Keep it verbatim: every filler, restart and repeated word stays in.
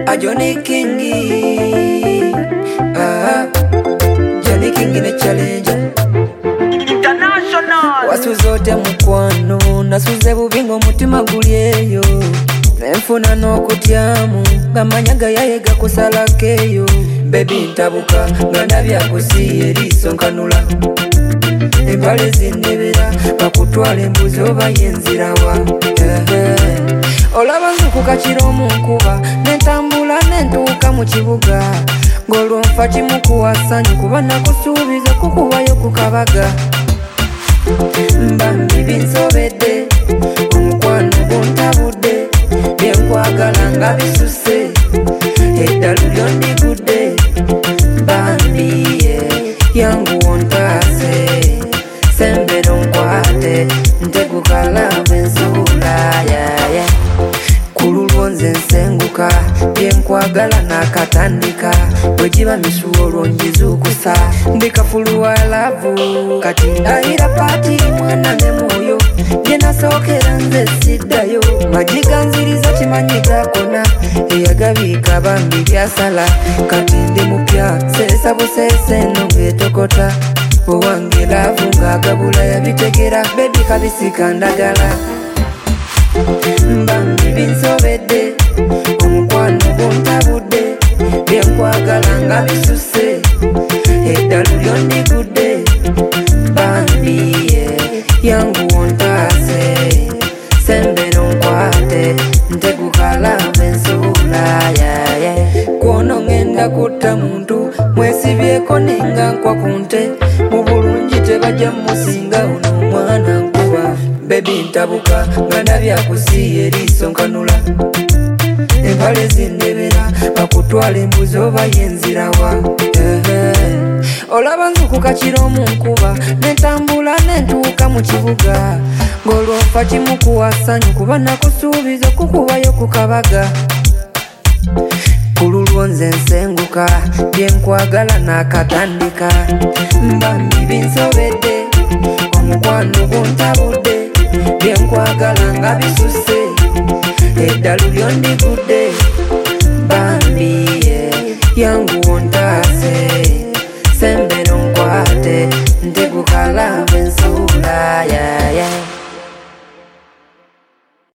a Johnny Kingi, ah, Johnny Kingi ne challenge international. Wasuzote mukwano nasuze bubingo mutima gulyeyo nenfuna n'okutyamu gamanyaga yayega kusalakeyo baby ntabuka ngandabya kusiye eriso nkanula embale zinebera bakutwala embuzi oba yenzirawa olaba nzukuka kiro mu nkuba nentambula nentuuka mu kibuga ng'olwo nfa kimu kuwasanyu kuba nakusuubiza kukubayo ku kabaga mbambi binsobedde omukwano guntabudde byenkwagala nga bisuse eddalu lyondigudde bambiye yangu wontase sembero nkwate ntegukalamu ensula yaya kululwo nze nsenguka byenkwagala nakatandika bwegiba misuwa olwongizuukusa ndikafuluwa lavu kati ndahira paati mwana ne mwoyo byenasookera nze siddayo majiganziriza kimanyiga kona eyagabiika bambi byasala kati ndi mupya seesa buseese eno ng'etokota owange laavu ng'agabula yabitegera bebi kabisika ndagala mbambi binsobedde omukwano guntabudde byenkwagala nga bisuse eddalu lyondigudde bambiye yangu wontase sembero nkwate ntegukalamu ensula yaye kwono ngenda kutta muntu mwesibyeko nenga nkwa kunte mu bulungi tebajja musinga uno omwana nkuba bebi ntabuka nga ndabya kusiye eriso nkanula embale zindebera bakutwala embuzi oba yenzirawa olaba nzukuka kiro mu nkuba nentambula nentuuka mu kibuga ng'olwo nfa kimu kuwasanyu kuba nakusuubiza kukubayo ku kabaga kululwo nze nsenguka byenkwagala nakatandika mbambi binsobedde omukwano guntabudde byenkwagala nga bisuse eddalu lyondigudde bambiye yangu wontase sembero nkwate ntegukalamu ensula ya